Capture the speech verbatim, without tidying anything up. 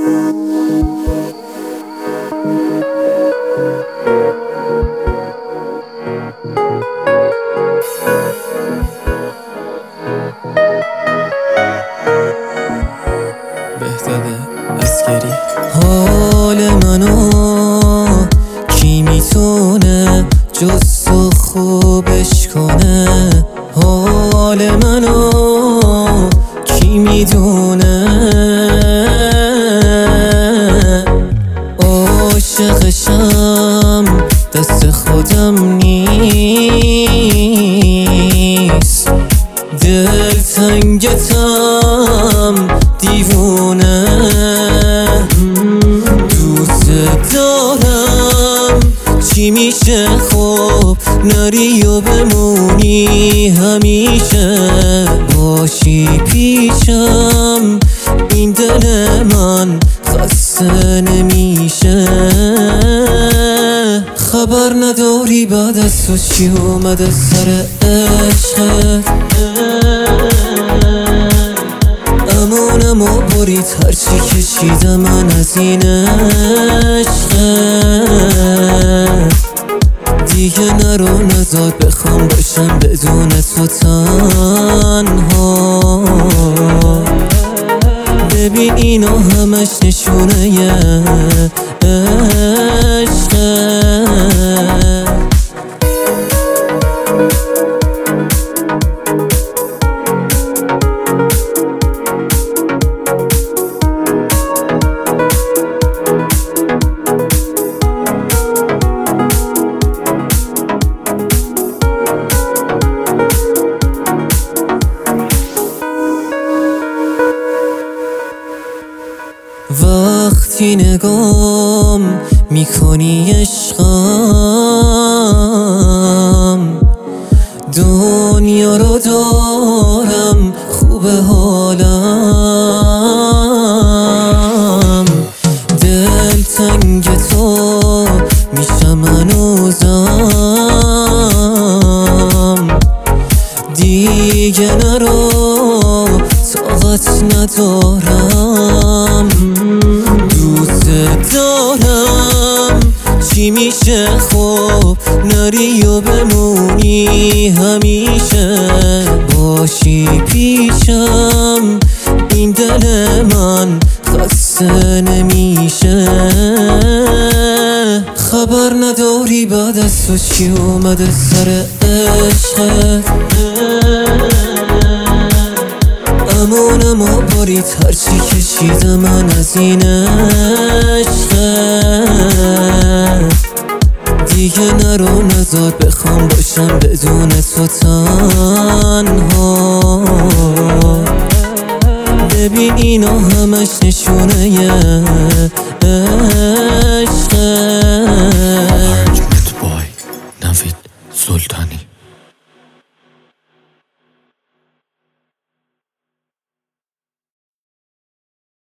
بهتره عسکری. حال منو کی میتونه جز تو خوبش کنه؟ حال منو کی میدونه؟ عاشقشم دست خودم نیست، دل تنگتم دیوونه. دوست دارم چی میشه خب نری و بمونی همیشه، باشی پیشم این دل من خسته نمیشه. خبر نداری بعد از تو چی اومده سر عشقت؟ امونم و برید هرچی کشیدم من از این عشقت. دیگه نرو نزار بخوام باشم بدون تو تنها. ببین اینو همش نشونه ی عشقت. وقتی نگام میکنی عشقم، دنیا رو دارم خوب حالم. دل تنگ تو میشم هنوزم، دیگه نرو طاقت ندارم. دوست دارم چی میشه خب نری و بمونی همیشه، باشی پیشم این دل من خسته نمیشه. خبر نداری بعد از تو چی اومده سر عشقت؟ امونم و برید هرچی کشیدم من از این عشقت. دیگه نرو نزار بخوام باشم بدون تو تنها. ببین اینو همش نشونه ی عشقت. بای نوید سلطانی.